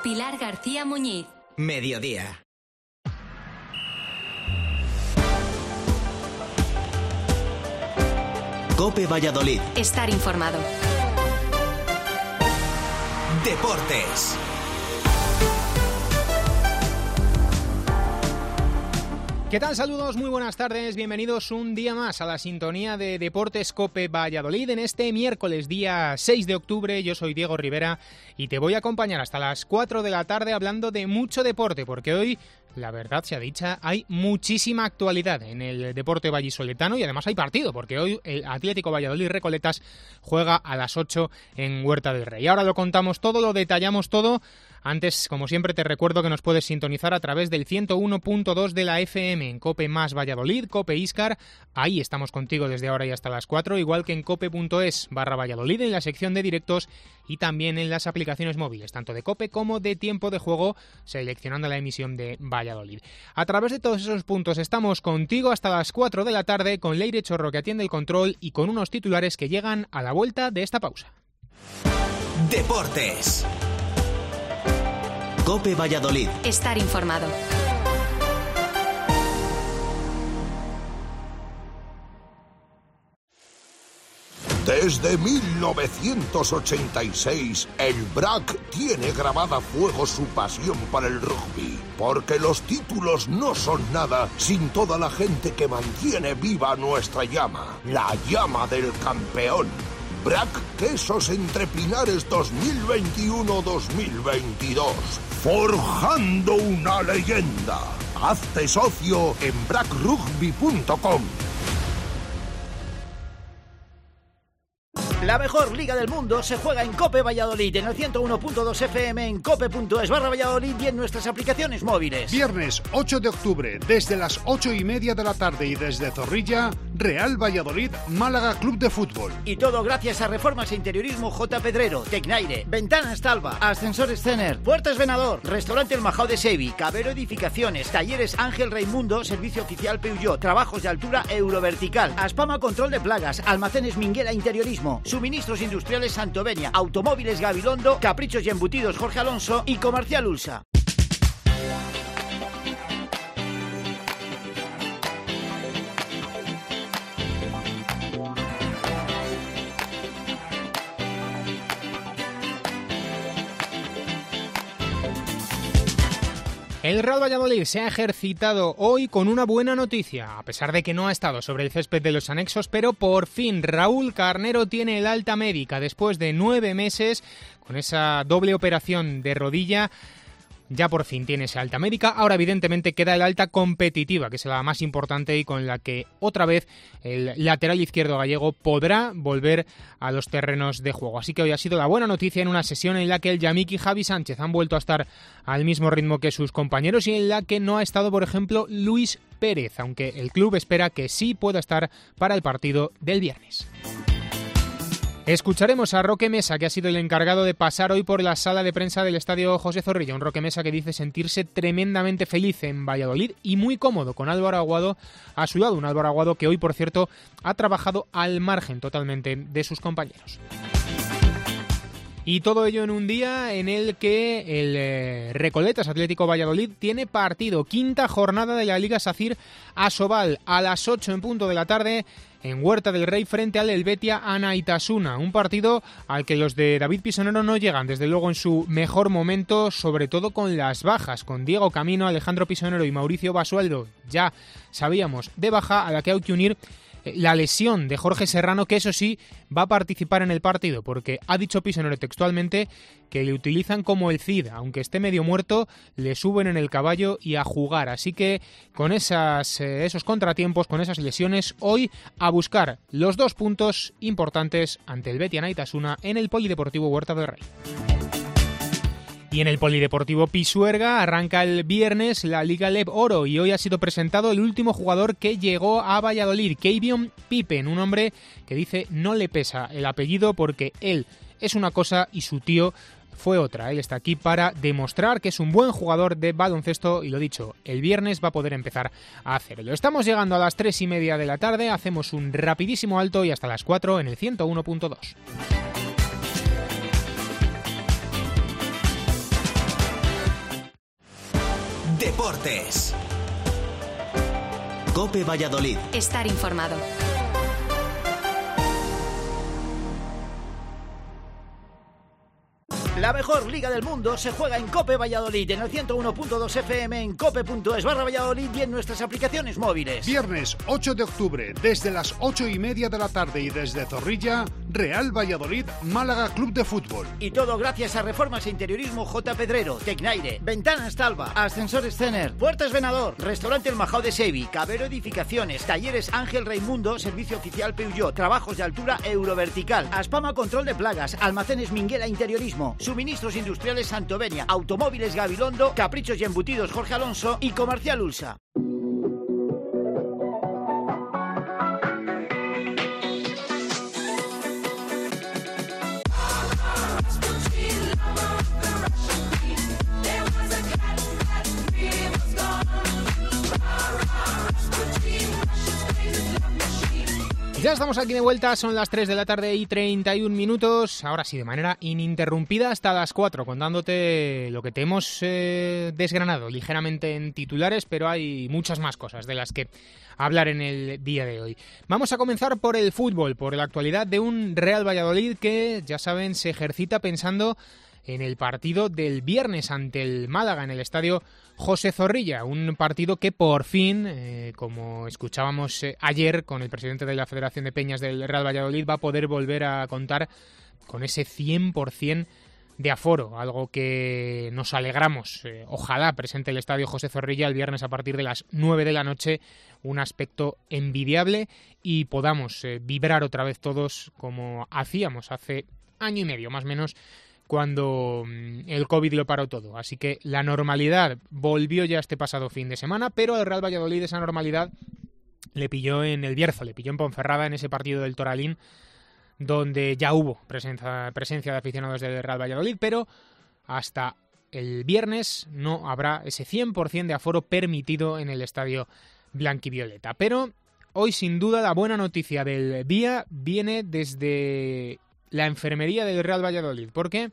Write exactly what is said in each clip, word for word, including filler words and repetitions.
Pilar García Muñiz. Mediodía. COPE Valladolid. Estar informado. Deportes. ¿Qué tal? Saludos, muy buenas tardes, bienvenidos un día más a la sintonía de Deportes COPE Valladolid en este miércoles día seis de octubre. Yo soy Diego Rivera y te voy a acompañar hasta las cuatro de la tarde hablando de mucho deporte, porque hoy, la verdad sea dicha, hay muchísima actualidad en el deporte vallisoletano y además hay partido, porque hoy el Atlético Valladolid Recoletas juega a las ocho en Huerta del Rey. Ahora lo contamos todo, lo detallamos todo. Antes, como siempre, te recuerdo que nos puedes sintonizar a través del ciento uno punto dos de la F M en COPE más Valladolid, COPE Íscar. Ahí estamos contigo desde ahora y hasta las cuatro, igual que en cope.es barra Valladolid en la sección de directos y también en las aplicaciones móviles, tanto de COPE como de Tiempo de Juego, seleccionando la emisión de Valladolid. A través de todos esos puntos estamos contigo hasta las cuatro de la tarde con Leire Chorro, que atiende el control, y con unos titulares que llegan a la vuelta de esta pausa. Deportes. COPE Valladolid. Estar informado. Desde mil novecientos ochenta y seis, el B R A C tiene grabada a fuego su pasión para el rugby, porque los títulos no son nada sin toda la gente que mantiene viva nuestra llama, la llama del campeón. B R A C Quesos Entre Pinares dos mil veintiuno dos mil veintidós. Forjando una leyenda. Hazte socio en bracrugby punto com. La mejor liga del mundo se juega en COPE Valladolid, en el ciento uno punto dos F M, en cope.es barra Valladolid y en nuestras aplicaciones móviles. Viernes ocho de octubre, desde las ocho y media de la tarde y desde Zorrilla, Real Valladolid, Málaga Club de Fútbol. Y todo gracias a Reformas e Interiorismo J. Pedrero, Tecnaire, Ventanas Talva, Ascensores Cener, Puertas Venador, Restaurante El Majao de Sevi, Cabero Edificaciones, Talleres Ángel Raimundo, Servicio Oficial Peugeot, Trabajos de Altura Eurovertical, Aspama Control de Plagas, Almacenes Minguela Interiorismo, Suministros Industriales Santovenia, Automóviles Gabilondo, Caprichos y Embutidos Jorge Alonso y Comercial Ulsa. El Real Valladolid se ha ejercitado hoy con una buena noticia, a pesar de que no ha estado sobre el césped de los anexos, pero por fin Raúl Carnero tiene el alta médica después de nueve meses con esa doble operación de rodilla. Ya por fin tiene esa alta médica, ahora evidentemente queda el alta competitiva, que es la más importante y con la que otra vez el lateral izquierdo gallego podrá volver a los terrenos de juego. Así que hoy ha sido la buena noticia en una sesión en la que el Yamik y Javi Sánchez han vuelto a estar al mismo ritmo que sus compañeros y en la que no ha estado, por ejemplo, Luis Pérez, aunque el club espera que sí pueda estar para el partido del viernes. Escucharemos a Roque Mesa, que ha sido el encargado de pasar hoy por la sala de prensa del Estadio José Zorrilla. Un Roque Mesa que dice sentirse tremendamente feliz en Valladolid y muy cómodo con Álvaro Aguado a su lado. Un Álvaro Aguado que hoy, por cierto, ha trabajado al margen totalmente de sus compañeros. Y todo ello en un día en el que el eh, Recoletas Atlético Valladolid tiene partido. Quinta jornada de la Liga Sacir Asobal a las ocho en punto de la tarde en Huerta del Rey frente al Helvetia Anaitasuna. Un partido al que los de David Pisonero no llegan, desde luego, en su mejor momento, sobre todo con las bajas, con Diego Camino, Alejandro Pisonero y Mauricio Basualdo. Ya sabíamos de baja, a la que hay que unir la lesión de Jorge Serrano, que eso sí va a participar en el partido, porque ha dicho Pisonero textualmente que le utilizan como el Cid, aunque esté medio muerto, le suben en el caballo y a jugar. Así que con esas, eh, esos contratiempos, con esas lesiones, hoy a buscar los dos puntos importantes ante el Betis Anaitasuna en el Polideportivo Huerta del Rey. Y en el Polideportivo Pisuerga arranca el viernes la Liga L E B Oro y hoy ha sido presentado el último jugador que llegó a Valladolid, Keivion Pippen, un hombre que dice no le pesa el apellido porque él es una cosa y su tío fue otra. Él está aquí para demostrar que es un buen jugador de baloncesto y lo dicho, el viernes va a poder empezar a hacerlo. Estamos llegando a las tres y media de la tarde, hacemos un rapidísimo alto y hasta las cuatro en el ciento uno punto dos. Deportes. COPE Valladolid. Estar informado. La mejor liga del mundo se juega en COPE Valladolid, en el ciento uno punto dos F M, en cope punto es barra Valladolid y en nuestras aplicaciones móviles. Viernes ocho de octubre, desde las ocho y media de la tarde y desde Zorrilla, Real Valladolid, Málaga Club de Fútbol. Y todo gracias a Reformas e Interiorismo J. Pedrero, Tecnaire, Ventanas Talva, Ascensores Cener, Puertas Venador, Restaurante El Majao de Sevi, Cabero Edificaciones, Talleres Ángel Raimundo, Servicio Oficial Peugeot, Trabajos de Altura Eurovertical, Aspama Control de Plagas, Almacenes Minguela Interiorismo, Suministros Industriales Santovenia, Automóviles Gabilondo, Caprichos y Embutidos Jorge Alonso y Comercial Ulsa. Ya estamos aquí de vuelta, son las tres de la tarde y treinta y un minutos, ahora sí, de manera ininterrumpida hasta las cuatro, contándote lo que te hemos eh, desgranado ligeramente en titulares, pero hay muchas más cosas de las que hablar en el día de hoy. Vamos a comenzar por el fútbol, por la actualidad de un Real Valladolid que, ya saben, se ejercita pensando en el partido del viernes ante el Málaga en el estadio José Zorrilla, un partido que por fin, eh, como escuchábamos eh, ayer con el presidente de la Federación de Peñas del Real Valladolid, va a poder volver a contar con ese cien por ciento de aforo, algo que nos alegramos. Eh, ojalá presente el estadio José Zorrilla el viernes a partir de las nueve de la noche, un aspecto envidiable, y podamos eh, vibrar otra vez todos como hacíamos hace año y medio más o menos, cuando el COVID lo paró todo. Así que la normalidad volvió ya este pasado fin de semana, pero al Real Valladolid esa normalidad le pilló en el Bierzo, le pilló en Ponferrada en ese partido del Toralín, donde ya hubo presencia, presencia de aficionados del Real Valladolid, pero hasta el viernes no habrá ese cien por ciento de aforo permitido en el estadio blanquivioleta. Pero hoy, sin duda, la buena noticia del día viene desde la enfermería del Real Valladolid, porque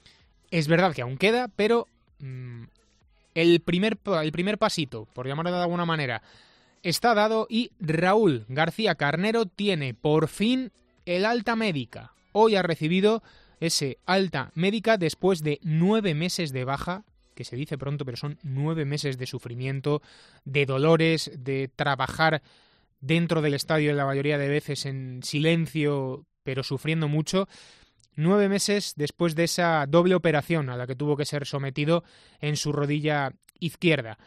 es verdad que aún queda, pero mmm, el, primer, el primer pasito, por llamarlo de alguna manera, está dado y Raúl García Carnero tiene por fin el alta médica. Hoy ha recibido ese alta médica después de nueve meses de baja, que se dice pronto, pero son nueve meses de sufrimiento, de dolores, de trabajar dentro del estadio la mayoría de veces en silencio, pero sufriendo mucho. Nueve meses después de esa doble operación a la que tuvo que ser sometido en su rodilla izquierda.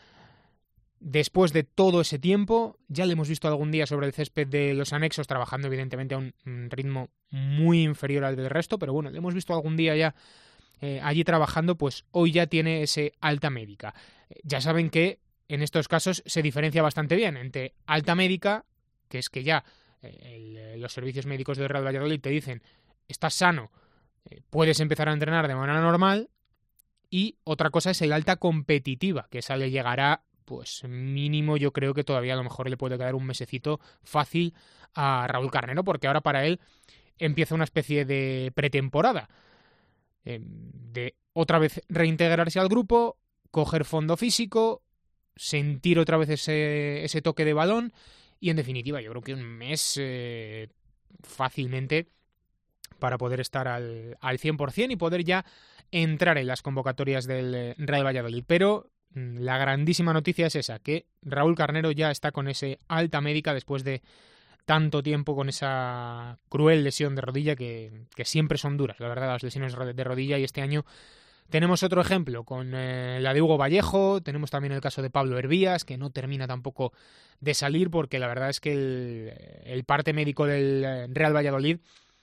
Después de todo ese tiempo, ya le hemos visto algún día sobre el césped de los anexos, trabajando evidentemente a un ritmo muy inferior al del resto, pero bueno, le hemos visto algún día ya eh, allí trabajando, pues hoy ya tiene ese alta médica. Ya saben que en estos casos se diferencia bastante bien entre alta médica, que es que ya El, los servicios médicos del Real Valladolid te dicen estás sano, eh, puedes empezar a entrenar de manera normal, y otra cosa es el alta competitiva, que esa le llegará pues mínimo, yo creo que todavía a lo mejor le puede quedar un mesecito fácil a Raúl Carnero, porque ahora para él empieza una especie de pretemporada, eh, de otra vez reintegrarse al grupo, coger fondo físico, sentir otra vez ese, ese toque de balón. Y en definitiva, yo creo que un mes eh, fácilmente para poder estar al, al cien por ciento y poder ya entrar en las convocatorias del Real Valladolid. Pero mmm, la grandísima noticia es esa, que Raúl Carnero ya está con ese alta médica después de tanto tiempo con esa cruel lesión de rodilla que, que siempre son duras, la verdad, las lesiones de rodilla, y este año tenemos otro ejemplo con eh, la de Hugo Vallejo, tenemos también el caso de Pablo Hervías, que no termina tampoco de salir, porque la verdad es que el, el parte médico del Real Valladolid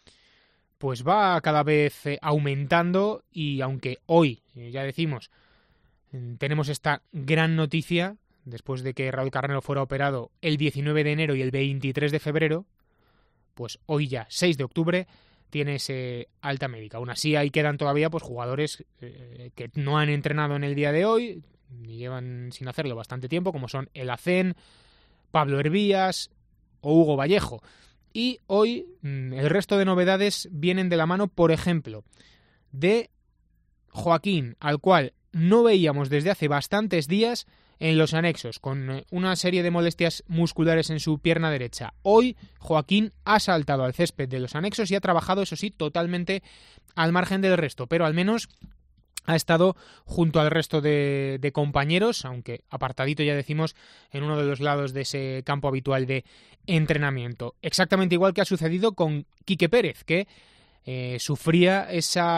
pues va cada vez eh, aumentando, y aunque hoy, eh, ya decimos, tenemos esta gran noticia, después de que Raúl Carnero fuera operado el diecinueve de enero y el veintitrés de febrero, pues hoy ya, seis de octubre, tiene ese alta médica. Aún así, ahí quedan todavía pues jugadores eh, que no han entrenado en el día de hoy, y llevan sin hacerlo bastante tiempo, como son El Hacén, Pablo Hervías o Hugo Vallejo. Y hoy mmm, el resto de novedades vienen de la mano, por ejemplo, de Joaquín, al cual no veíamos desde hace bastantes días en los anexos, con una serie de molestias musculares en su pierna derecha. Hoy Joaquín ha saltado al césped de los anexos y ha trabajado, eso sí, totalmente al margen del resto, pero al menos ha estado junto al resto de, de compañeros, aunque apartadito, ya decimos, en uno de los lados de ese campo habitual de entrenamiento. Exactamente igual que ha sucedido con Quique Pérez, que eh, sufría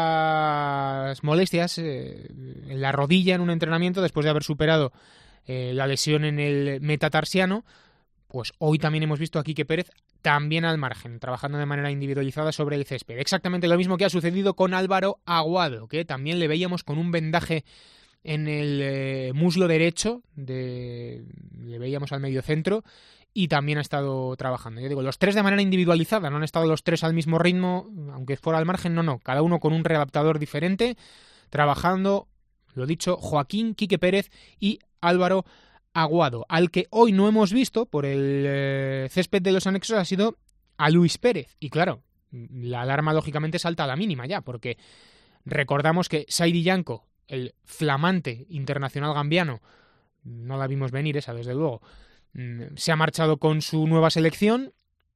esas molestias eh, en la rodilla en un entrenamiento después de haber superado eh, la lesión en el metatarsiano. Pues hoy también hemos visto a Quique Pérez también al margen, trabajando de manera individualizada sobre el césped. Exactamente lo mismo que ha sucedido con Álvaro Aguado, que también le veíamos con un vendaje en el eh, muslo derecho, de, le veíamos al mediocentro, y también ha estado trabajando. Yo digo, los tres de manera individualizada, no han estado los tres al mismo ritmo, aunque fuera al margen, no, no, cada uno con un readaptador diferente, trabajando, lo dicho, Joaquín, Quique Pérez y Álvaro Aguado. Al que hoy no hemos visto por el eh, césped de los anexos ha sido a Luis Pérez. Y claro, la alarma lógicamente salta a la mínima ya, porque recordamos que Saidi Yanco, el flamante internacional gambiano, no la vimos venir esa desde luego, se ha marchado con su nueva selección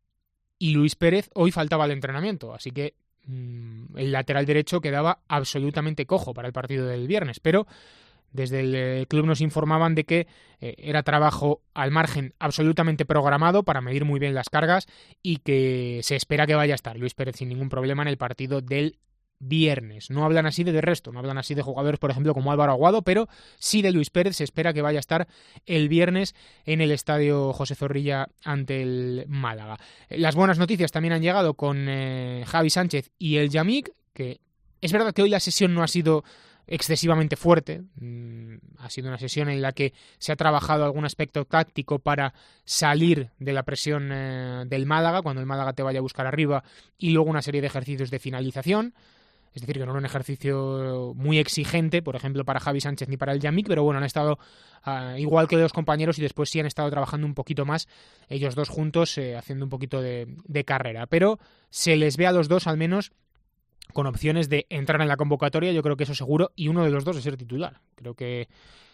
y Luis Pérez hoy faltaba al entrenamiento, así que mmm, el lateral derecho quedaba absolutamente cojo para el partido del viernes, pero desde el eh, club nos informaban de que eh, era trabajo al margen absolutamente programado para medir muy bien las cargas y que se espera que vaya a estar Luis Pérez sin ningún problema en el partido del viernes. No hablan así de, de resto, no hablan así de jugadores, por ejemplo, como Álvaro Aguado, pero sí de Luis Pérez. Se espera que vaya a estar el viernes en el estadio José Zorrilla ante el Málaga. Las buenas noticias también han llegado con eh, Javi Sánchez y el Yamik, que es verdad que hoy la sesión no ha sido excesivamente fuerte, mm, ha sido una sesión en la que se ha trabajado algún aspecto táctico para salir de la presión eh, del Málaga, cuando el Málaga te vaya a buscar arriba, y luego una serie de ejercicios de finalización. Es decir, que no era un ejercicio muy exigente, por ejemplo, para Javi Sánchez ni para el Yamik, pero bueno, han estado uh, igual que los compañeros y después sí han estado trabajando un poquito más, ellos dos juntos, eh, haciendo un poquito de, de carrera. Pero se les ve a los dos, al menos, con opciones de entrar en la convocatoria, yo creo que eso seguro, y uno de los dos de ser titular. Creo que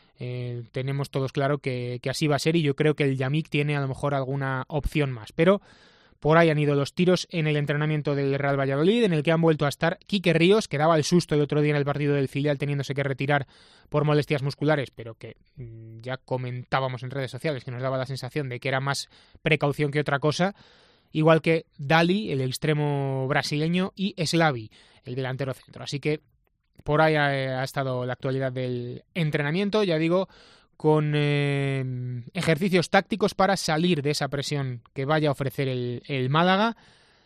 eh, tenemos todos claro que, que así va a ser, y yo creo que el Yamik tiene a lo mejor alguna opción más. Pero por ahí han ido los tiros en el entrenamiento del Real Valladolid, en el que han vuelto a estar Quique Ríos, que daba el susto el otro día en el partido del filial teniéndose que retirar por molestias musculares, pero que mmm, ya comentábamos en redes sociales que nos daba la sensación de que era más precaución que otra cosa, igual que Dali, el extremo brasileño, y Slavi, el delantero centro. Así que por ahí ha, ha estado la actualidad del entrenamiento, ya digo, con eh, ejercicios tácticos para salir de esa presión que vaya a ofrecer el, el Málaga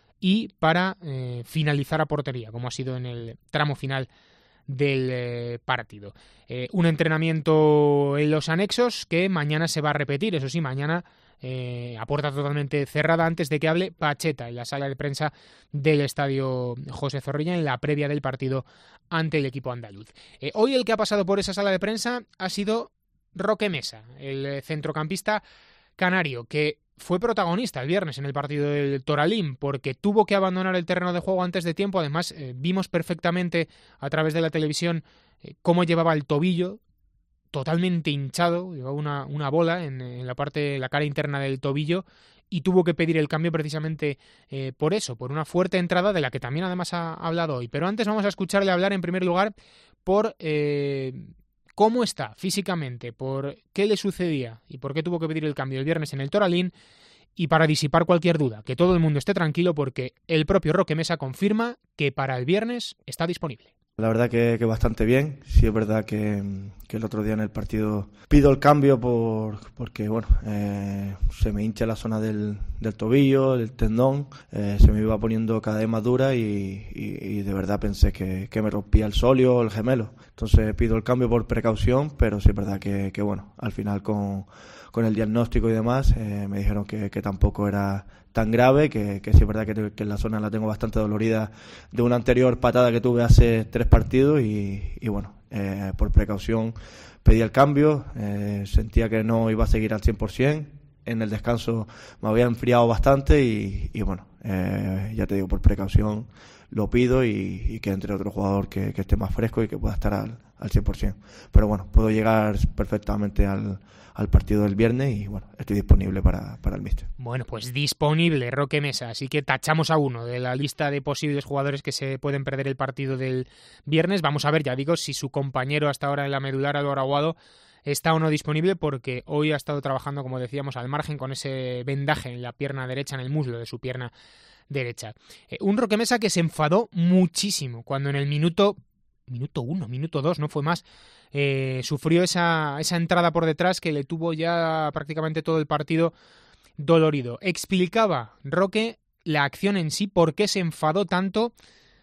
y para eh, finalizar a portería, como ha sido en el tramo final del eh, partido. Eh, un entrenamiento en los anexos que mañana se va a repetir, eso sí, mañana eh, a puerta totalmente cerrada, antes de que hable Pacheta en la sala de prensa del estadio José Zorrilla en la previa del partido ante el equipo andaluz. Eh, hoy el que ha pasado por esa sala de prensa ha sido Roque Mesa, el centrocampista canario, que fue protagonista el viernes en el partido del Toralín porque tuvo que abandonar el terreno de juego antes de tiempo. Además, eh, vimos perfectamente a través de la televisión eh, cómo llevaba el tobillo totalmente hinchado, llevaba una, una bola en, en la parte, la cara interna del tobillo, y tuvo que pedir el cambio precisamente eh, por eso, por una fuerte entrada de la que también además ha hablado hoy. Pero antes vamos a escucharle hablar en primer lugar por Eh, cómo está físicamente, por qué le sucedía y por qué tuvo que pedir el cambio el viernes en el Toralín, y para disipar cualquier duda, que todo el mundo esté tranquilo porque el propio Roque Mesa confirma que para el viernes está disponible. La verdad que, que bastante bien. Sí es verdad que, que el otro día en el partido pido el cambio por porque bueno eh, se me hincha la zona del, del tobillo, del tendón, eh, se me iba poniendo cada vez más dura y, y, y de verdad pensé que, que me rompía el sóleo o el gemelo. Entonces pido el cambio por precaución, pero sí es verdad que, que bueno, al final con, con el diagnóstico y demás eh, me dijeron que, que tampoco era tan grave, que, que sí es verdad que, que en la zona la tengo bastante dolorida de una anterior patada que tuve hace tres partidos y, y bueno, eh, por precaución pedí el cambio, eh, sentía que no iba a seguir al cien por ciento, en el descanso me había enfriado bastante y, y bueno, eh, ya te digo, por precaución lo pido y, y que entre otro jugador que, que esté más fresco y que pueda estar al, al cien por ciento. Pero bueno, puedo llegar perfectamente al, al partido del viernes y bueno, estoy disponible para, para el míster. Bueno, pues disponible Roque Mesa, así que tachamos a uno de la lista de posibles jugadores que se pueden perder el partido del viernes. Vamos a ver, ya digo, si su compañero hasta ahora en la medular, Álvaro Aguado, está o no disponible, porque hoy ha estado trabajando, como decíamos, al margen con ese vendaje en la pierna derecha, en el muslo de su pierna derecha. Eh, un Roque Mesa que se enfadó muchísimo cuando en el minuto, minuto uno, minuto dos, no fue más, eh, sufrió esa, esa entrada por detrás que le tuvo ya prácticamente todo el partido dolorido. Explicaba Roque la acción en sí, por qué se enfadó tanto.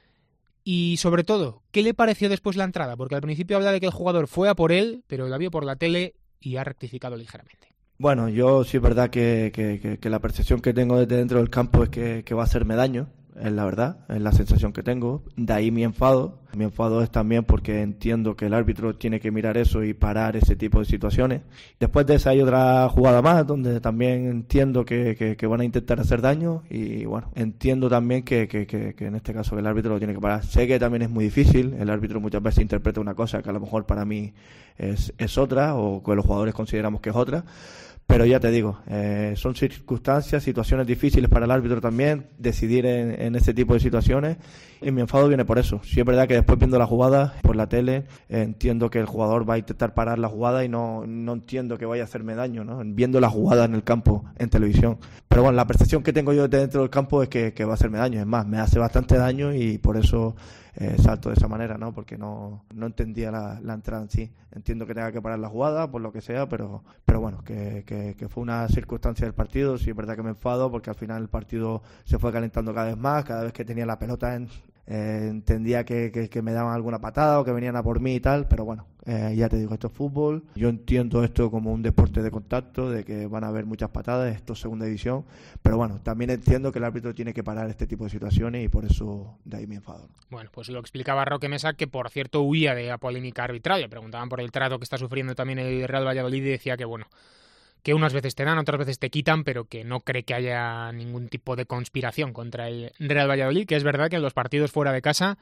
Y sobre todo, ¿qué le pareció después la entrada? Porque al principio habla de que el jugador fue a por él, pero la vio por la tele y ha rectificado ligeramente. Bueno, yo sí es verdad que, que, que, que la percepción que tengo desde dentro del campo es que, que va a hacerme daño, es la verdad, es la sensación que tengo. De ahí mi enfado. Mi enfado es también porque entiendo que el árbitro tiene que mirar eso y parar ese tipo de situaciones. Después de esa hay otra jugada más donde también entiendo que, que, que van a intentar hacer daño y bueno, entiendo también que, que, que, que en este caso el árbitro lo tiene que parar. Sé que también es muy difícil, el árbitro muchas veces interpreta una cosa que a lo mejor para mí es, es otra o que los jugadores consideramos que es otra. Pero ya te digo, eh, son circunstancias, situaciones difíciles para el árbitro también, decidir en, en ese tipo de situaciones, y mi enfado viene por eso. Sí es verdad que después viendo la jugada por la tele, eh, entiendo que el jugador va a intentar parar la jugada y no, no entiendo que vaya a hacerme daño, ¿no? Viendo la jugada en el campo, en televisión. Pero bueno, la percepción que tengo yo dentro del campo es que, que va a hacerme daño. Es más, me hace bastante daño y por eso eh, salto de esa manera, ¿no? Porque no, no entendía la, la entrada en sí. Entiendo que tenga que parar la jugada, por lo que sea, pero, pero bueno, que, que, que fue una circunstancia del partido. Sí es verdad que me enfado porque al final el partido se fue calentando cada vez más. Cada vez que tenía la pelota en, eh, entendía que, que, que me daban alguna patada o que venían a por mí y tal, pero bueno, eh, ya te digo, esto es fútbol. Yo entiendo esto como un deporte de contacto, de que van a haber muchas patadas, esto es segunda división, pero bueno, también entiendo que el árbitro tiene que parar este tipo de situaciones y por eso de ahí mi enfado. Bueno, pues lo explicaba Roque Mesa, que por cierto huía de la polémica arbitral. Le preguntaban por el trato que está sufriendo también el Real Valladolid y decía que bueno, que unas veces te dan, otras veces te quitan, pero que no cree que haya ningún tipo de conspiración contra el Real Valladolid, que es verdad que en los partidos fuera de casa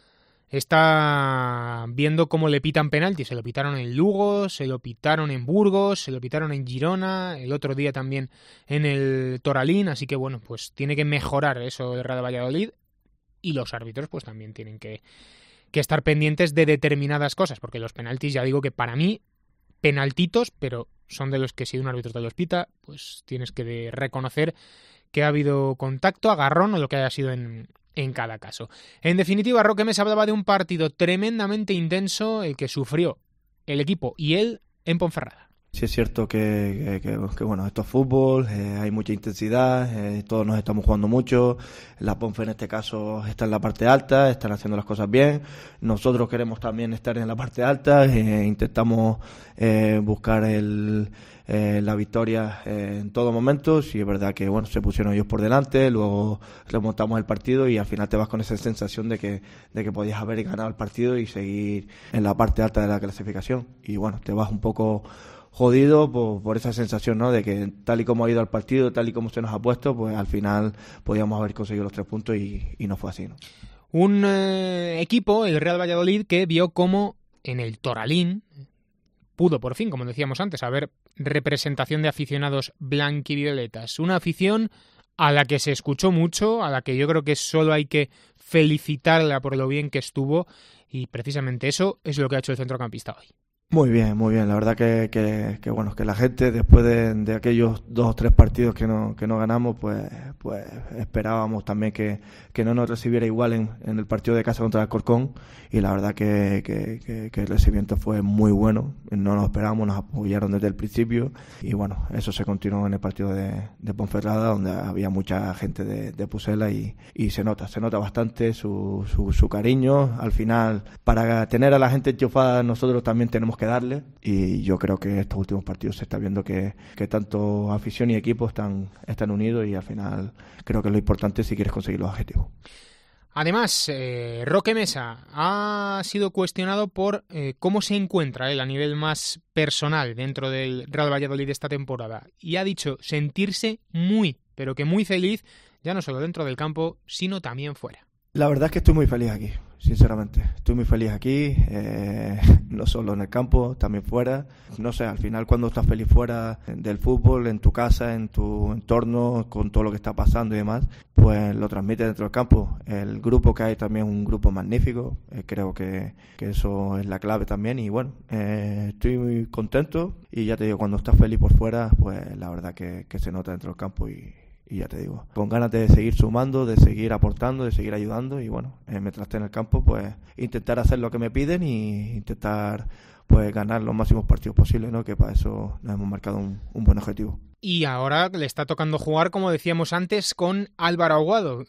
está viendo cómo le pitan penalti. Se lo pitaron en Lugo, se lo pitaron en Burgos, se lo pitaron en Girona, el otro día también en el Toralín, así que bueno, pues tiene que mejorar eso el Real Valladolid y los árbitros pues también tienen que, que estar pendientes de determinadas cosas, porque los penaltis ya digo que para mí penaltitos, pero son de los que si un árbitro te los pita, pues tienes que de reconocer que ha habido contacto, agarrón o lo que haya sido en, en cada caso. En definitiva, Roque Mesa hablaba de un partido tremendamente intenso, el que sufrió el equipo y él en Ponferrada. Sí es cierto que, que, que, que bueno, esto es fútbol, eh, hay mucha intensidad, eh, todos nos estamos jugando mucho, la Ponfe en este caso está en la parte alta, están haciendo las cosas bien, nosotros queremos también estar en la parte alta, eh, intentamos eh, buscar el, eh, la victoria eh, en todo momento. Sí es verdad que bueno, se pusieron ellos por delante, luego remontamos el partido y al final te vas con esa sensación de que, de que podías haber ganado el partido y seguir en la parte alta de la clasificación, y bueno, te vas un poco jodido por, por esa sensación, ¿no? De que tal y como ha ido el partido, tal y como se nos ha puesto, pues al final podíamos haber conseguido los tres puntos y, y no fue así, ¿no? Un eh, equipo, el Real Valladolid, que vio cómo en el Toralín pudo por fin, como decíamos antes, haber representación de aficionados blanquivioletas. Una afición a la que se escuchó mucho, a la que yo creo que solo hay que felicitarla por lo bien que estuvo, y precisamente eso es lo que ha hecho el centrocampista hoy. Muy bien, muy bien. La verdad que, que, que bueno, que la gente después de, de aquellos dos o tres partidos que no, que no ganamos, pues, pues esperábamos también que, que no nos recibiera igual en, en el partido de casa contra el Alcorcón, y la verdad que, que, que, que el recibimiento fue muy bueno. No nos esperábamos, nos apoyaron desde el principio y bueno, eso se continuó en el partido de, de Ponferrada, donde había mucha gente de, de Pucela y, y se nota, se nota bastante su, su, su cariño. Al final, para tener a la gente enchufada, nosotros también tenemos que darle, y yo creo que estos últimos partidos se está viendo que, que tanto afición y equipo están, están unidos, y al final creo que es lo importante si quieres conseguir los objetivos. Además, eh, Roque Mesa ha sido cuestionado por eh, cómo se encuentra él a nivel más personal dentro del Real Valladolid esta temporada, y ha dicho sentirse muy, pero que muy feliz, ya no solo dentro del campo, sino también fuera. La verdad es que estoy muy feliz aquí, sinceramente. Estoy muy feliz aquí, eh, no solo en el campo, también fuera. No sé, al final cuando estás feliz fuera del fútbol, en tu casa, en tu entorno, con todo lo que está pasando y demás, pues lo transmites dentro del campo. El grupo que hay también es un grupo magnífico, eh, creo que, que eso es la clave también. Y bueno, eh, estoy muy contento y ya te digo, cuando estás feliz por fuera, pues la verdad que, que se nota dentro del campo y... Y ya te digo, con ganas de seguir sumando, de seguir aportando, de seguir ayudando y bueno, eh, mientras esté en el campo, pues intentar hacer lo que me piden y intentar pues ganar los máximos partidos posibles, ¿no? Que para eso nos hemos marcado un, un buen objetivo. Y ahora le está tocando jugar, como decíamos antes, con Álvaro Aguado.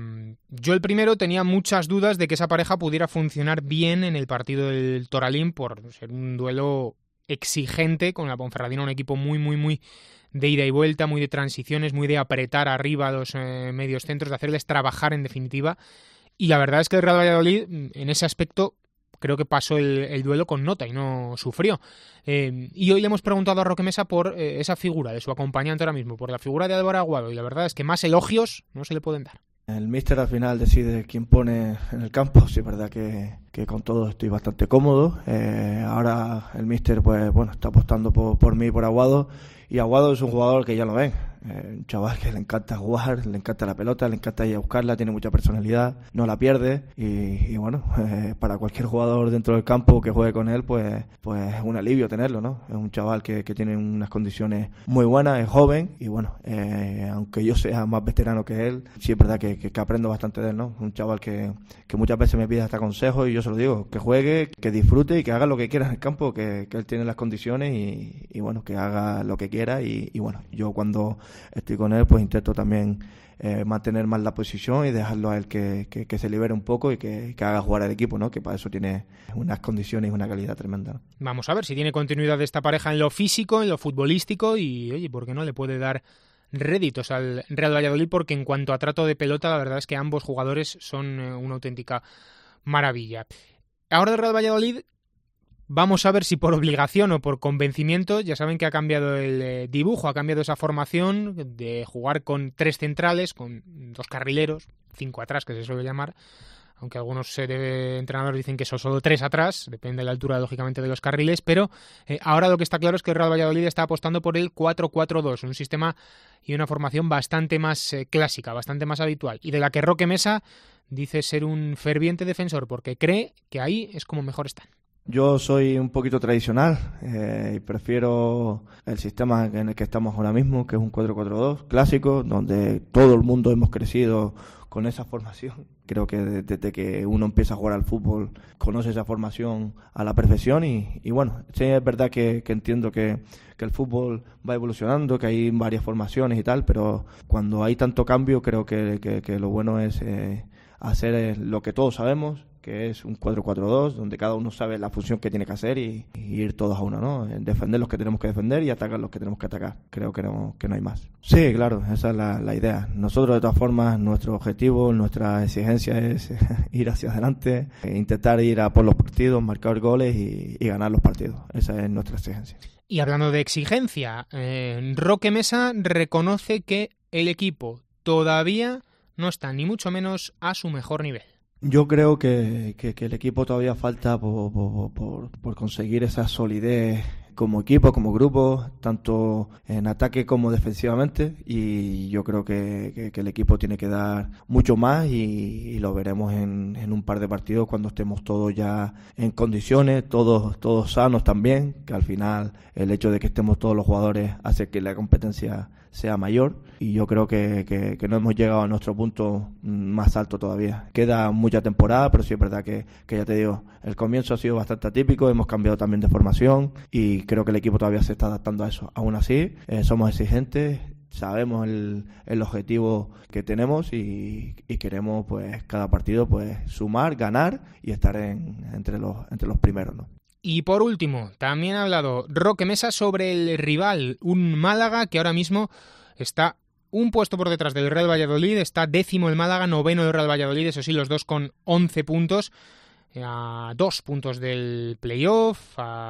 Yo el primero tenía muchas dudas de que esa pareja pudiera funcionar bien en el partido del Toralín por ser un duelo exigente con la Ponferradina, un equipo muy, muy, muy de ida y vuelta, muy de transiciones, muy de apretar arriba a los eh, medios centros, de hacerles trabajar en definitiva. Y la verdad es que el Real Valladolid, en ese aspecto, creo que pasó el, el duelo con nota y no sufrió. Eh, y hoy le hemos preguntado a Roque Mesa por eh, esa figura de su acompañante ahora mismo, por la figura de Álvaro Aguado, y la verdad es que más elogios no se le pueden dar. El míster al final decide quién pone en el campo. Sí, es verdad que, que con todo estoy bastante cómodo. Eh, ahora el míster pues bueno está apostando por, por mí y por Aguado. Y Aguado es un jugador que ya lo ven, eh, un chaval que le encanta jugar, le encanta la pelota, le encanta ir a buscarla, tiene mucha personalidad, no la pierde y, y bueno, eh, para cualquier jugador dentro del campo que juegue con él, pues pues es un alivio tenerlo, ¿no? Es un chaval que, que tiene unas condiciones muy buenas, es joven y bueno, eh, aunque yo sea más veterano que él, sí es verdad que, que, que aprendo bastante de él, ¿no? Un chaval que, que muchas veces me pide hasta consejos y yo se lo digo, que juegue, que disfrute y que haga lo que quiera en el campo, que, que él tiene las condiciones y, y bueno, que haga lo que quiera y, y bueno, yo cuando estoy con él pues intento también eh, mantener más la posición y dejarlo a él que, que, que se libere un poco y que, que haga jugar al equipo, ¿no? Que para eso tiene unas condiciones y una calidad tremenda, ¿no? Vamos a ver si tiene continuidad esta pareja en lo físico, en lo futbolístico y oye, ¿por qué no le puede dar réditos al Real Valladolid? Porque en cuanto a trato de pelota, la verdad es que ambos jugadores son eh, una auténtica maravilla. Ahora el Real Valladolid, vamos a ver si por obligación o por convencimiento, ya saben que ha cambiado el eh, dibujo, ha cambiado esa formación de jugar con tres centrales, con dos carrileros, cinco atrás que se suele llamar, aunque algunos eh, entrenadores dicen que son solo tres atrás, depende de la altura lógicamente de los carriles, pero eh, ahora lo que está claro es que el Real Valladolid está apostando por el cuatro cuatro dos, un sistema y una formación bastante más eh, clásica, bastante más habitual, y de la que Roque Mesa dice ser un ferviente defensor porque cree que ahí es como mejor están. Yo soy un poquito tradicional eh, y prefiero el sistema en el que estamos ahora mismo, que es un cuatro cuatro dos clásico, donde todo el mundo hemos crecido con esa formación. Creo que desde que uno empieza a jugar al fútbol conoce esa formación a la perfección y, y bueno, sí es verdad que, que entiendo que, que el fútbol va evolucionando, que hay varias formaciones y tal, pero cuando hay tanto cambio creo que, que, que lo bueno es eh, hacer lo que todos sabemos, que es un cuatro cuatro dos, donde cada uno sabe la función que tiene que hacer y, y ir todos a uno, ¿no? Defender los que tenemos que defender y atacar los que tenemos que atacar. Creo que no, que no hay más. Sí, claro, esa es la, la idea. Nosotros, de todas formas, nuestro objetivo, nuestra exigencia es ir hacia adelante, e intentar ir a por los partidos, marcar goles y, y ganar los partidos. Esa es nuestra exigencia. Y hablando de exigencia, eh, Roque Mesa reconoce que el equipo todavía no está ni mucho menos a su mejor nivel. Yo creo que, que, que el equipo todavía falta por, por, por, por conseguir esa solidez como equipo, como grupo, tanto en ataque como defensivamente, y yo creo que, que, que el equipo tiene que dar mucho más y, y lo veremos en, en un par de partidos cuando estemos todos ya en condiciones, todos, todos sanos también, que al final el hecho de que estemos todos los jugadores hace que la competencia sea mayor y yo creo que, que, que no hemos llegado a nuestro punto más alto todavía. Queda mucha temporada, pero sí es verdad que, que ya te digo, el comienzo ha sido bastante atípico, hemos cambiado también de formación y creo que el equipo todavía se está adaptando a eso. Aún así, eh, somos exigentes, sabemos el, el objetivo que tenemos y, y queremos pues cada partido pues sumar, ganar y estar en, entre los entre los primeros, ¿no? Y por último, también ha hablado Roque Mesa sobre el rival, un Málaga que ahora mismo está un puesto por detrás del Real Valladolid, está décimo el Málaga, noveno el Real Valladolid, eso sí, los dos con once puntos, a dos puntos del playoff,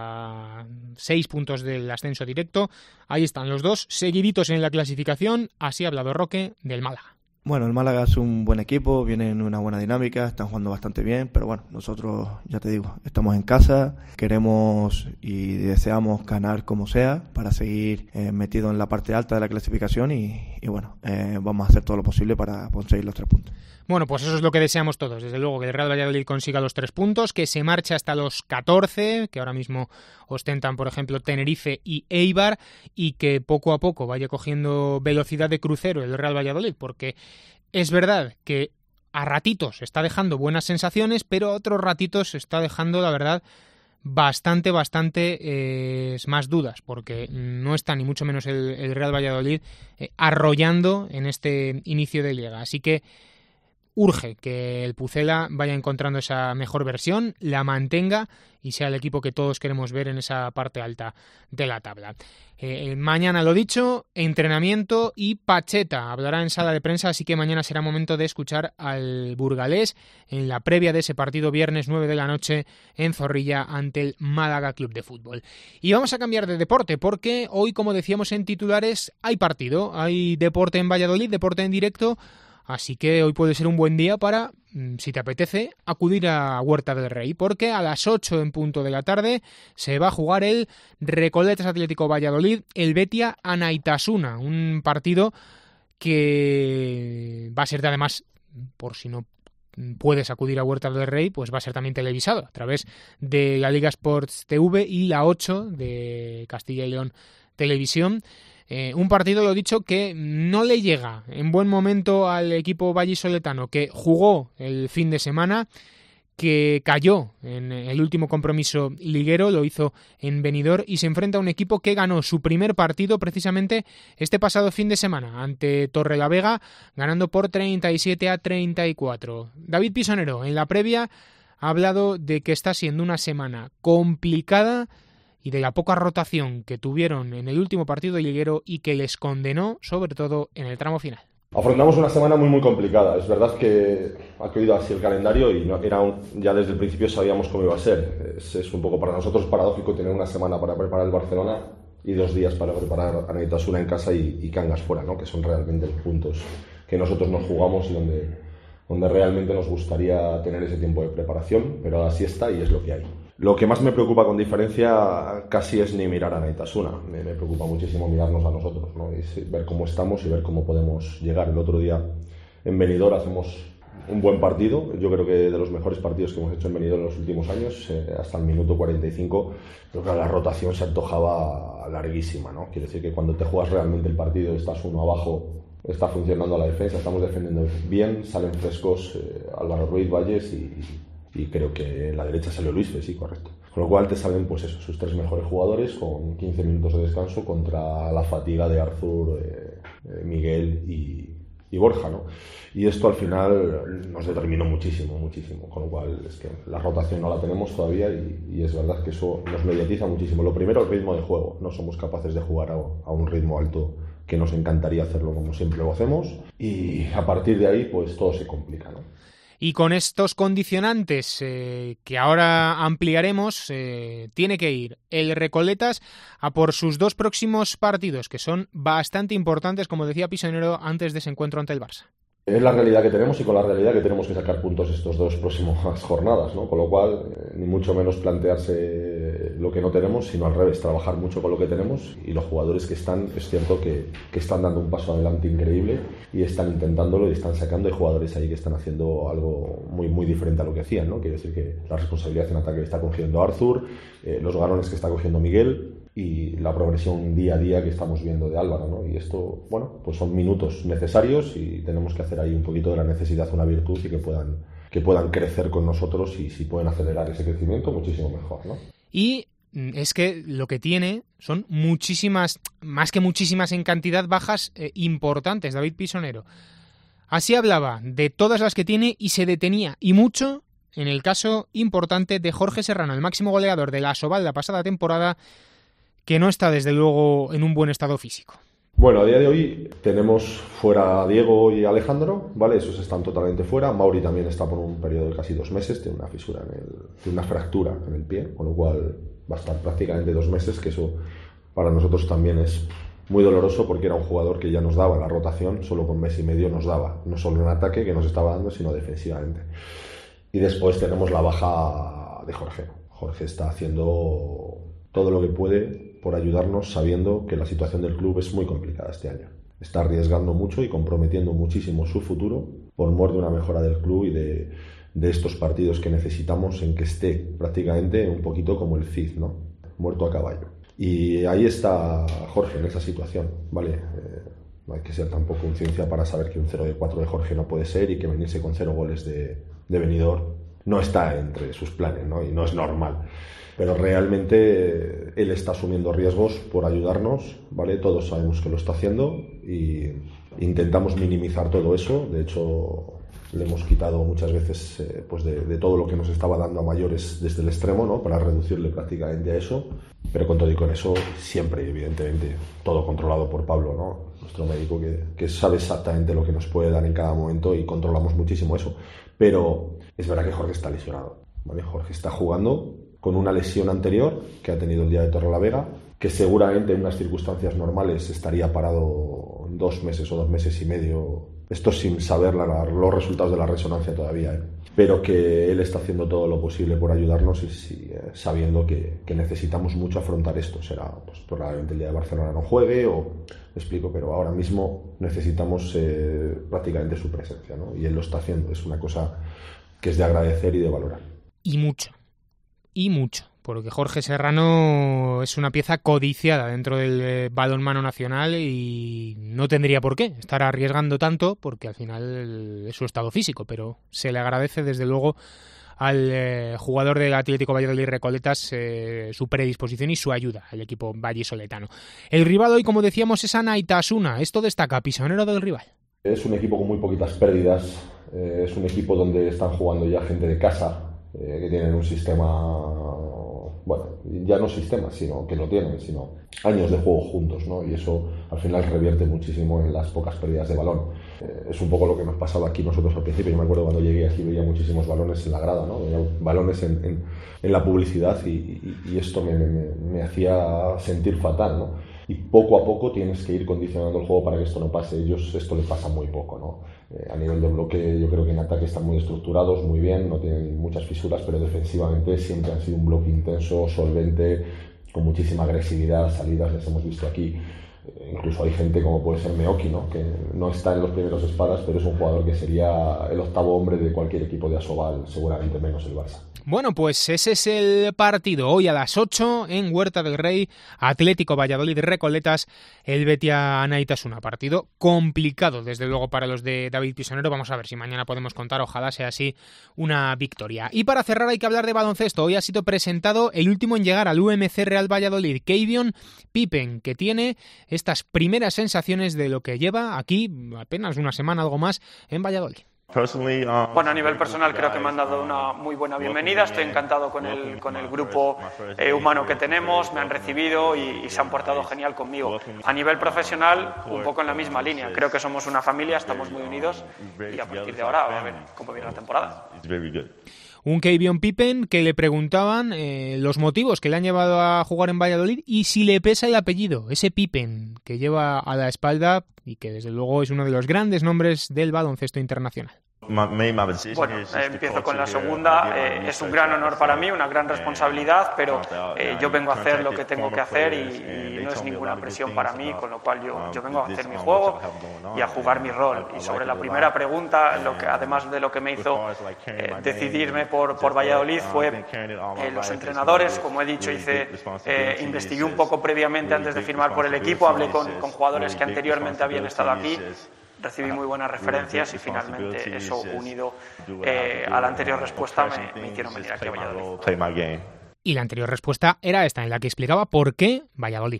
a seis puntos del ascenso directo. Ahí están los dos, seguiditos en la clasificación. Así ha hablado Roque del Málaga. Bueno, el Málaga es un buen equipo, viene en una buena dinámica, están jugando bastante bien, pero bueno, nosotros, ya te digo, estamos en casa, queremos y deseamos ganar como sea para seguir eh, metidos en la parte alta de la clasificación y, y bueno, eh, vamos a hacer todo lo posible para conseguir los tres puntos. Bueno, pues eso es lo que deseamos todos, desde luego, que el Real Valladolid consiga los tres puntos, que se marche hasta los catorce, que ahora mismo ostentan, por ejemplo, Tenerife y Eibar, y que poco a poco vaya cogiendo velocidad de crucero el Real Valladolid, porque es verdad que a ratitos está dejando buenas sensaciones, pero a otros ratitos está dejando, la verdad, bastante, bastante eh, más dudas, porque no está ni mucho menos el, el Real Valladolid eh, arrollando en este inicio de liga. Así que urge que el Pucela vaya encontrando esa mejor versión, la mantenga y sea el equipo que todos queremos ver en esa parte alta de la tabla. Eh, mañana, lo dicho, entrenamiento y Pacheta hablará en sala de prensa, así que mañana será momento de escuchar al burgalés en la previa de ese partido viernes nueve de la noche en Zorrilla ante el Málaga Club de Fútbol. Y vamos a cambiar de deporte porque hoy, como decíamos en titulares, hay partido, hay deporte en Valladolid, deporte en directo. Así que hoy puede ser un buen día para, si te apetece, acudir a Huerta del Rey, porque a las ocho en punto de la tarde se va a jugar el Recoletas Atlético Valladolid, el Betia Anaitasuna, un partido que va a ser, además, por si no puedes acudir a Huerta del Rey, pues va a ser también televisado a través de la Liga Sports T V y la ocho de Castilla y León Televisión. Eh, un partido, lo dicho, que no le llega en buen momento al equipo vallisoletano, que jugó el fin de semana, que cayó en el último compromiso liguero, lo hizo en Benidorm, y se enfrenta a un equipo que ganó su primer partido precisamente este pasado fin de semana ante Torrelavega, ganando por treinta y siete a treinta y cuatro. David Pisonero, en la previa, ha hablado de que está siendo una semana complicada y de la poca rotación que tuvieron en el último partido liguero y que les condenó, sobre todo en el tramo final. Afrontamos una semana muy muy complicada. Es verdad que ha caído así el calendario y no, era un, ya desde el principio sabíamos cómo iba a ser. Es, es un poco para nosotros paradójico tener una semana para preparar el Barcelona y dos días para preparar Anaitasuna en casa y, y Cangas fuera, ¿no? Que son realmente los puntos que nosotros nos jugamos y donde, donde realmente nos gustaría tener ese tiempo de preparación, pero así está y es lo que hay. Lo que más me preocupa con diferencia casi es ni mirar a Anaitasuna, me, me preocupa muchísimo mirarnos a nosotros, ¿no? Y ver cómo estamos y ver cómo podemos llegar. El otro día en Benidorm hacemos un buen partido, yo creo que de los mejores partidos que hemos hecho en Benidorm en los últimos años, eh, hasta el minuto cuarenta y cinco, creo que la rotación se antojaba larguísima, ¿no? Quiere decir que cuando te juegas realmente el partido, estás uno abajo, está funcionando la defensa, estamos defendiendo bien, salen frescos eh, Álvaro Ruiz, Valles y... y creo que en la derecha salió Luisfe, sí, correcto. Con lo cual te salen pues eso, sus tres mejores jugadores con quince minutos de descanso contra la fatiga de Arthur, eh, eh, Miguel y, y Borja, ¿no? Y esto al final nos determinó muchísimo, muchísimo. Con lo cual es que la rotación no la tenemos todavía y, y es verdad que eso nos mediatiza muchísimo. Lo primero, el ritmo de juego. No somos capaces de jugar a, a un ritmo alto, que nos encantaría hacerlo como siempre lo hacemos. Y a partir de ahí pues todo se complica, ¿no? Y con estos condicionantes eh, que ahora ampliaremos, eh, tiene que ir el Recoletas a por sus dos próximos partidos, que son bastante importantes, como decía Pisonero, antes de ese encuentro ante el Barça. Es la realidad que tenemos y con la realidad que tenemos que sacar puntos estos dos próximas jornadas, ¿no? Con lo cual, eh, ni mucho menos plantearse lo que no tenemos, sino al revés, trabajar mucho con lo que tenemos. Y los jugadores que están, es cierto que, que están dando un paso adelante increíble y están intentándolo y están sacando. Hay jugadores ahí que están haciendo algo muy, muy diferente a lo que hacían, ¿no? Quiere decir que la responsabilidad en ataque está cogiendo Arthur, eh, los galones que está cogiendo Miguel y la progresión día a día que estamos viendo de Álvaro, ¿no? Y esto, bueno, pues son minutos necesarios y tenemos que hacer ahí un poquito de la necesidad una virtud y que puedan, que puedan crecer con nosotros y si pueden acelerar ese crecimiento, muchísimo mejor, ¿no? Y es que lo que tiene son muchísimas, más que muchísimas en cantidad, bajas eh, importantes, David Pisonero. Así hablaba de todas las que tiene y se detenía, y mucho, en el caso importante de Jorge Serrano, el máximo goleador de la Asobal la pasada temporada, que no está desde luego en un buen estado físico. Bueno, a día de hoy tenemos fuera a Diego y Alejandro, ¿vale? Esos están totalmente fuera. Mauri también está por un periodo de casi dos meses, tiene una fisura en el, tiene una fractura en el pie, con lo cual va a estar prácticamente dos meses, que eso para nosotros también es muy doloroso porque era un jugador que ya nos daba la rotación, solo con mes y medio nos daba, no solo en ataque que nos estaba dando, sino defensivamente. Y después tenemos la baja de Jorge. Jorge está haciendo todo lo que puede por ayudarnos, sabiendo que la situación del club es muy complicada este año. Está arriesgando mucho y comprometiendo muchísimo su futuro por mor de una mejora del club y de, de estos partidos que necesitamos en que esté prácticamente un poquito como el Cid, ¿no? Muerto a caballo. Y ahí está Jorge en esa situación, ¿vale? Eh, no hay que ser tampoco un ciencia para saber que un cero de cuatro de Jorge no puede ser y que venirse con cero goles de, de Benidorm no está entre sus planes, ¿no? Y no es normal. Pero realmente él está asumiendo riesgos por ayudarnos, ¿vale? Todos sabemos que lo está haciendo y intentamos minimizar todo eso. De hecho, le hemos quitado muchas veces eh, pues de, de todo lo que nos estaba dando a mayores desde el extremo, ¿no? Para reducirle prácticamente a eso. Pero con todo y con eso, siempre, evidentemente, todo controlado por Pablo, ¿no? Nuestro médico que, que sabe exactamente lo que nos puede dar en cada momento y controlamos muchísimo eso. Pero es verdad que Jorge está lesionado, ¿vale? Jorge está jugando con una lesión anterior que ha tenido el día de Torrelavega, que seguramente en unas circunstancias normales estaría parado dos meses o dos meses y medio, esto sin saber la, los resultados de la resonancia todavía, ¿eh? Pero que él está haciendo todo lo posible por ayudarnos y, y eh, sabiendo que, que necesitamos mucho afrontar esto. Será, pues probablemente el día de Barcelona no juegue, o me explico, pero ahora mismo necesitamos eh, prácticamente su presencia, ¿no? Y él lo está haciendo, es una cosa que es de agradecer y de valorar. Y mucho. Y mucho, porque Jorge Serrano es una pieza codiciada dentro del eh, balonmano nacional y no tendría por qué estar arriesgando tanto porque al final es su estado físico, pero se le agradece desde luego al eh, jugador del Atlético Valladolid Recoletas eh, su predisposición y su ayuda al equipo vallisoletano. El rival hoy, como decíamos, es Anaitasuna. Esto destaca Pisonero del rival. Es un equipo con muy poquitas pérdidas, eh, es un equipo donde están jugando ya gente de casa, Eh, que tienen un sistema, bueno, ya no sistema, sino que lo tienen, sino años de juego juntos, ¿no? Y eso al final revierte muchísimo en las pocas pérdidas de balón. Eh, es un poco lo que nos pasaba aquí nosotros al principio. Yo me acuerdo cuando llegué aquí veía muchísimos balones en la grada, ¿no? Veía balones en, en, en la publicidad y, y, y esto me, me, me hacía sentir fatal, ¿no? Y poco a poco tienes que ir condicionando el juego para que esto no pase. Ellos esto les pasa muy poco, ¿no? Eh, a nivel de bloque yo creo que en ataque están muy estructurados, muy bien, no tienen muchas fisuras, pero defensivamente siempre han sido un bloque intenso, solvente, con muchísima agresividad, salidas les hemos visto aquí. Eh, incluso hay gente como puede ser Meoki, ¿no? Que no está en los primeros espadas, pero es un jugador que sería el octavo hombre de cualquier equipo de Asobal, seguramente menos el Barça. Bueno, pues ese es el partido. Hoy a las ocho en Huerta del Rey, Atlético Valladolid Recoletas, el Betia Anaitasuna. Partido complicado, desde luego, para los de David Pisonero. Vamos a ver si mañana podemos contar, ojalá sea así, una victoria. Y para cerrar hay que hablar de baloncesto. Hoy ha sido presentado el último en llegar al U M C Real Valladolid, Keivion Pippen, que tiene estas primeras sensaciones de lo que lleva aquí apenas una semana, algo más, en Valladolid. Bueno, a nivel personal creo que me han dado una muy buena bienvenida, estoy encantado con el, con el grupo eh, humano que tenemos, me han recibido y, y se han portado genial conmigo. A nivel profesional, un poco en la misma línea, creo que somos una familia, estamos muy unidos y a partir de ahora a ver cómo viene la temporada. Un Keivion Pippen que le preguntaban eh, los motivos que le han llevado a jugar en Valladolid y si le pesa el apellido, ese Pippen que lleva a la espalda y que desde luego es uno de los grandes nombres del baloncesto internacional. Bueno, eh, empiezo con la segunda. Eh, es un gran honor para mí, una gran responsabilidad, pero eh, yo vengo a hacer lo que tengo que hacer y, y no es ninguna presión para mí, con lo cual yo, yo vengo a hacer mi juego y a jugar mi rol. Y sobre la primera pregunta, lo que, además de lo que me hizo eh, decidirme por, por Valladolid fue eh, los entrenadores. Como he dicho, hice eh, investigué un poco previamente antes de firmar por el equipo, hablé con, con jugadores que anteriormente habían estado aquí. Recibí muy buenas referencias y finalmente eso unido eh, a la anterior respuesta me, me hicieron venir aquí a Valladolid. Y la anterior respuesta era esta, en la que explicaba por qué Valladolid.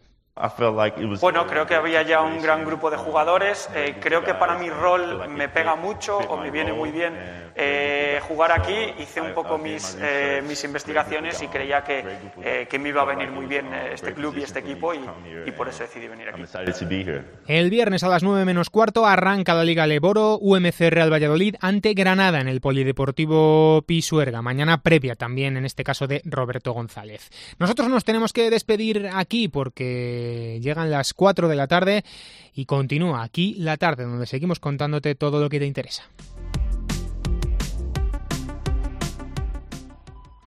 Bueno, creo que había ya un gran grupo de jugadores. Eh, creo que para mi rol me pega mucho o me viene muy bien eh, jugar aquí. Hice un poco mis, eh, mis investigaciones y creía que, eh, que me iba a venir muy bien este club y este equipo y, y por eso decidí venir aquí. El viernes a las nueve menos cuarto arranca la Liga Leboro, U M C Real Valladolid ante Granada en el Polideportivo Pisuerga. Mañana previa también, en este caso, de Roberto González. Nosotros nos tenemos que despedir aquí porque porque llegan las cuatro de la tarde y continúa aquí la tarde, donde seguimos contándote todo lo que te interesa.